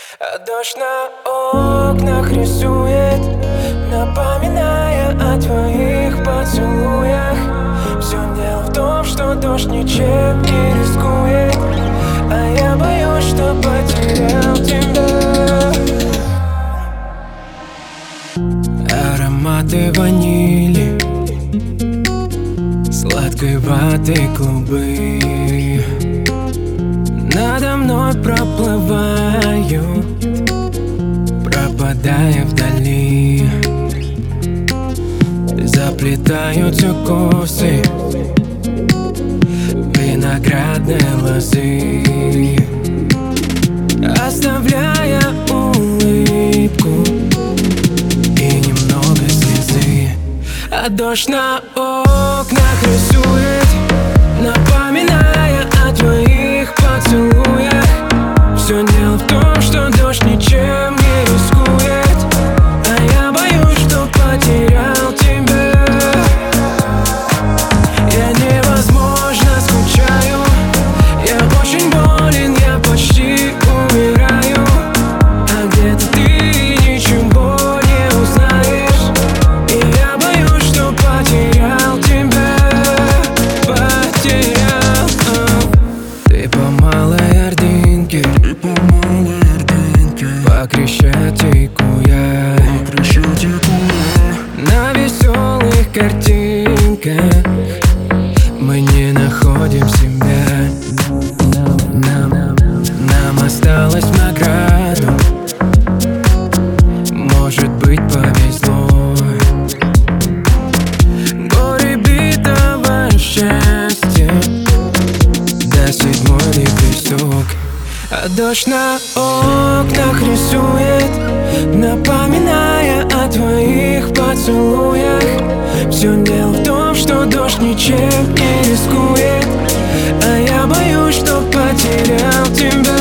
А дождь на окнах рисует, напоминая о твоих поцелуях. Все дело в том, что дождь ничем не рискует, а я боюсь, что потерял тебя. Ароматы ванили, сладкой ваты клубы надо мной проплывают, пропадая вдали. Заплетаются косы виноградной лозы, оставляя улыбку и немного слезы. А дождь на окнах рисует, напоминая о твоих поцелуях. Все дело в том, что дождь ничем не рискует, а я боюсь, что потерял тебя. Я невозможно скучаю, я очень болен, я почти умираю. А где-то ты ничего не узнаешь, и я боюсь, что потерял тебя. Потерял. Ты по малой Ордынке, по Крещатику я, на веселых картинках мы не находим себя. Нам осталось в награду, может быть, повезло. Горе битого счастья до седьмой лепесток. А дождь на окнах рисует, напоминая о твоих поцелуях. Все дело в том, что дождь ничем не рискует, а я боюсь, что потерял тебя.